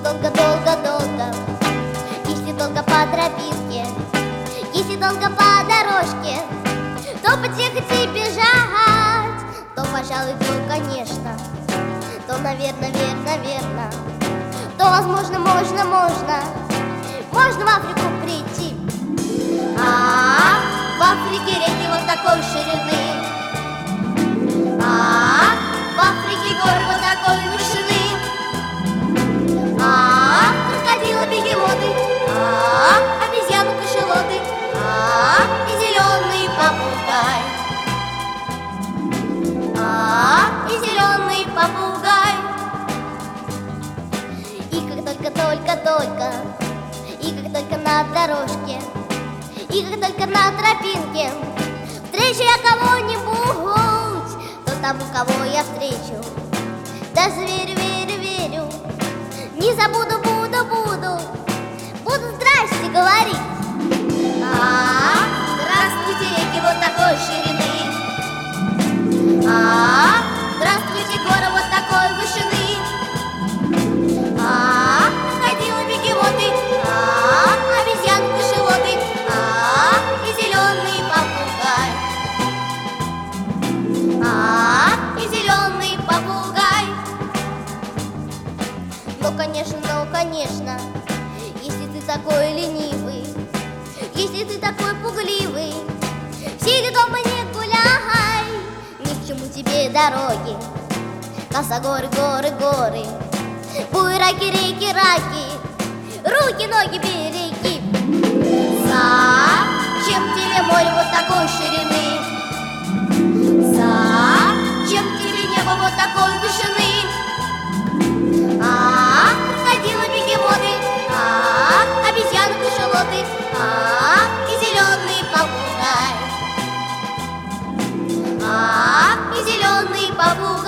долго-долго-долго, если долго по тропинке, если долго по дорожке, то подъехать и бежать, то, пожалуй, то, конечно, то, наверное, верно, то, возможно, можно в Африку прийти. В Африке реки вот такой ширины, в Африке горы вот такой вышины, крокодилы, бегемоты, обезьяны, кашалоты, и зеленый попугай, и зеленый попугай. И как только, и как только на дорожке, и как только на тропинке встречу я кого-нибудь, то тому, кого я встречу, даже верю, не забуду, буду здрасте говорить. Здравствуйте, реки вот такой ширины, здравствуйте, горы вот такой вышины, крокодилы, бегемоты, обезьяны, кашалоты, и зеленый попугай, и зеленый попугай. Ну, конечно, если ты такой ленивый, если ты такой пугливый, сиди дома, не гуляй, ни к чему тебе дороги, косогоры, горы, буераки, реки, руки, ноги береги. Зачем тебе море вот такой ширины? Зачем тебе небо вот такой вышины? Крокодилы, бегемоты, обезьяны, кашалоты, и зеленый попугай, и зеленый попугай.